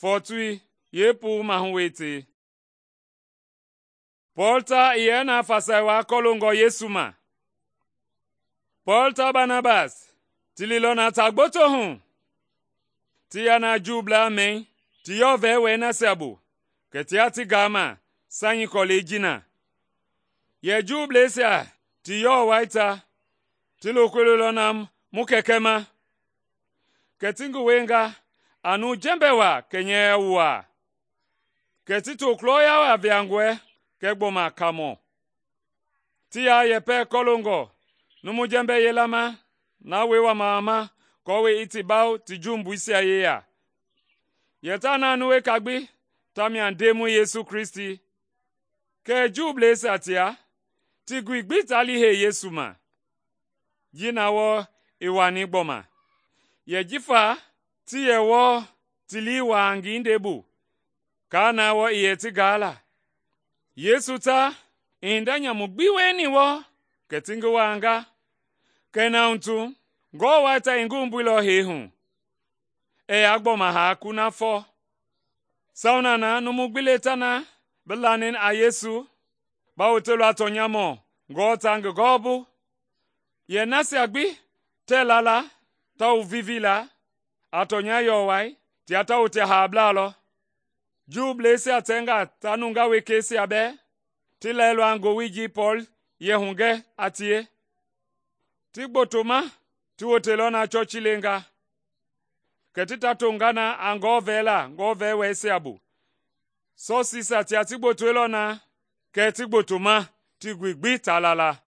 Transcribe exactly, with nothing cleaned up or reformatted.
Fortui yepu mahuwete. Polta iena fasawa kolongo Yesuma. Polta Barnabas tililona tagboto hun. Tiana jubla men tiyove wena sebu. Ketiati gama sanyi kolejina. Ye juble se tiyo waita tilokulolonam mukekema. Ketingu wenga anu jembewa kenye uwa. Ketito kloya wa viangwe kegboma kamo. Tia yepe kolongo numu jembe yelama na wewa mama kowe itibao tijumbu isi ayeya. Yetana anuwe kagbi tamian demu Yesu Kristi. Ke juble satia tigu igbitali he Yesuma. Jinawo iwani gboma. Ye jifa ti ye wo tili wangi ndebu. Kana wo iye ti gala. Yesu ta indanya mugbiwe ni wo ketingu wanga. Kena untu go wata ingumbulo hehu. E agboma ha kuna fo. Saunana numugbile tana belanin a Yesu. Bautelu atonyamo go tang gobu. Ye nasi agbi telala tau vivila atonya yowai ti ata ute hablalo. Juble se atenga tanunga wekesi abe tilelo ango wiji Paul yehunge atie. Tigbotoma tiwotelona chochilenga. Ketita tongana ango vela go vewe seabu. So sisa ti atigbotelona ketigbotoma tigwigbi talala.